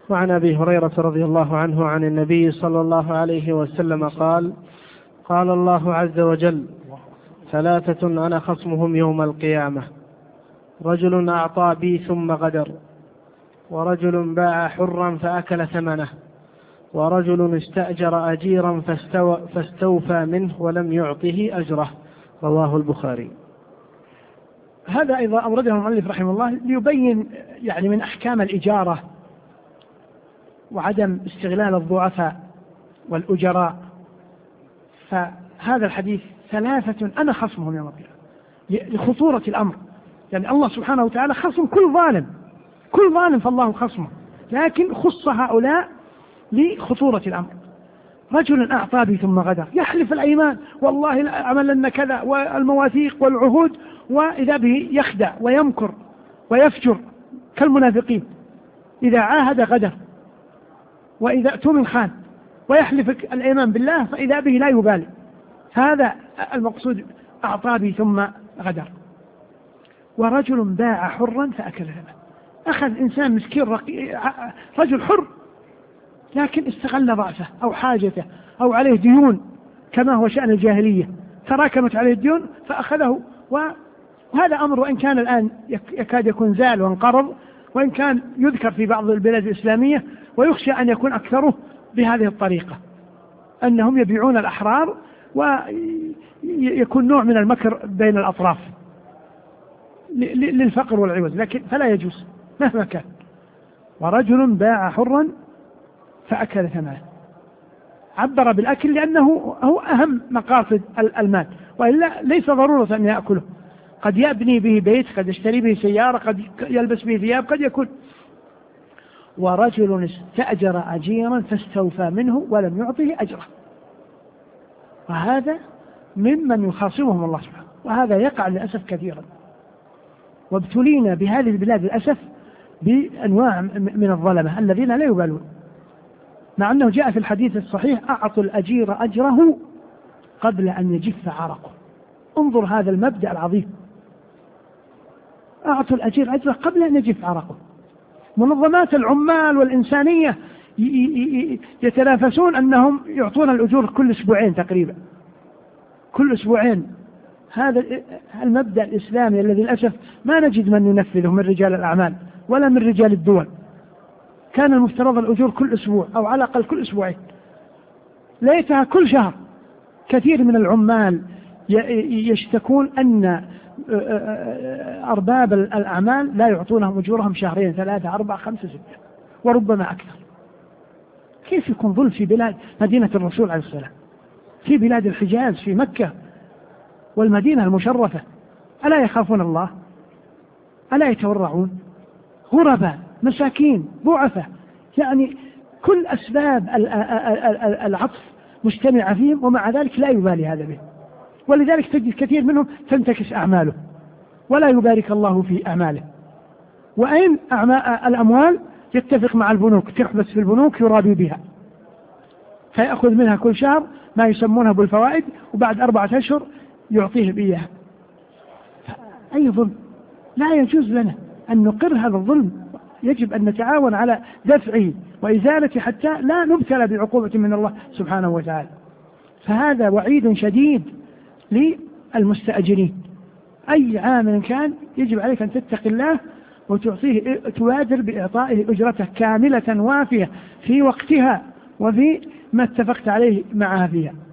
وعن أبي هريرة رضي الله عنه عن النبي صلى الله عليه وسلم قال: قال الله عز وجل: ثلاثة أنا خصمهم يوم القيامة: رجل أعطى بي ثم غدر، ورجل باع حرا فأكل ثمنه، ورجل استأجر أجيرا فاستوفى منه ولم يعطه أجره. رواه البخاري. هذا أيضا أورده المؤلف رحمه الله ليبين يعني من أحكام الإجارة وعدم استغلال الضعفاء والأجراء. فهذا الحديث ثلاثة أنا خصمهم يوم القيامة لخطورة الأمر، يعني الله سبحانه وتعالى خصم كل ظالم، كل ظالم فالله خصمه، لكن خص هؤلاء لخطورة الأمر. رجل أعطى بي ثم غدر، يحلف الأيمان والله لا أعملن كذا والمواثيق والعهود، وإذا به يخدع ويمكر ويفجر كالمنافقين، إذا عاهد غدر، وإذا اؤتمن خان، ويحلف الأيمان بالله فإذا به لا يبالي. هذا المقصود، أعطى بي ثم غدر. ورجل باع حرا فأكل ثمنه، أخذ إنسان مسكين رجل حر لكن استغل ضعفه أو حاجته أو عليه ديون كما هو شأن الجاهلية، تراكمت عليه الديون فأخذه. وهذا أمر وإن كان الآن يكاد يكون زال وانقرض، وإن كان يذكر في بعض البلاد الإسلامية، ويخشى أن يكون أكثره بهذه الطريقة، أنهم يبيعون الأحرار ويكون نوع من المكر بين الأطراف للفقر والعوز، لكن فلا يجوز مهما كان. ورجل باع حرا فأكل ثمنه، عبر بالأكل لأنه هو أهم مقاصد المال، وإلا ليس ضرورة أن يأكله، قد يبني به بيت، قد يشتري به سيارة، قد يلبس به ثياب، قد يكون. ورجل استأجر أجيرا فاستوفى منه ولم يعطه أجره، وهذا ممن يخاصمهم الله سبحانه، وهذا يقع للأسف كثيرا. وابتلينا بهذه البلاد للأسف بأنواع من الظلمة الذين لا يبالون، مع أنه جاء في الحديث الصحيح: أعطوا الأجير أجره قبل أن يجف عرقه. انظر هذا المبدأ العظيم، أعطوا الأجير أجره قبل أن يجف عرقه. منظمات العمال والإنسانية يتنافسون أنهم يعطون الأجور كل أسبوعين تقريبا، كل أسبوعين. هذا المبدأ الإسلامي الذي للأسف ما نجد من ينفذه من رجال الأعمال ولا من رجال الدول. كان المفترض الأجور كل أسبوع أو على الأقل كل أسبوعين، ليتها كل شهر. كثير من العمال يشتكون أن أرباب الأعمال لا يعطونهم أجورهم شهرين، 3 4 5 6 وربما أكثر. كيف يكون ظلم في بلاد مدينة الرسول عليه السلام، في بلاد الحجاز، في مكة والمدينة المشرفة؟ ألا يخافون الله؟ ألا يتورعون؟ غرباء، مساكين، ضعفاء، يعني كل أسباب العطف مجتمعة فيهم، ومع ذلك لا يبالي هذا به. ولذلك تجد كثير منهم تنتكس أعماله ولا يبارك الله في أعماله. وأين الأموال؟ يتفق مع البنوك، تحبس في البنوك يرابي بها، فيأخذ منها كل شهر ما يسمونه بالفوائد، وبعد 4 أشهر يعطيه بإياها. أي ظلم! لا يجوز لنا أن نقر هذا الظلم، يجب أن نتعاون على دفعه وإزالته حتى لا نبتلى بعقوبة من الله سبحانه وتعالى. فهذا وعيد شديد للمستأجرين. أي عامل كان يجب عليك أن تتقي الله وتعطيه، تبادر بإعطائه أجرته كاملة وافية في وقتها وفي ما اتفقت عليه معها فيها.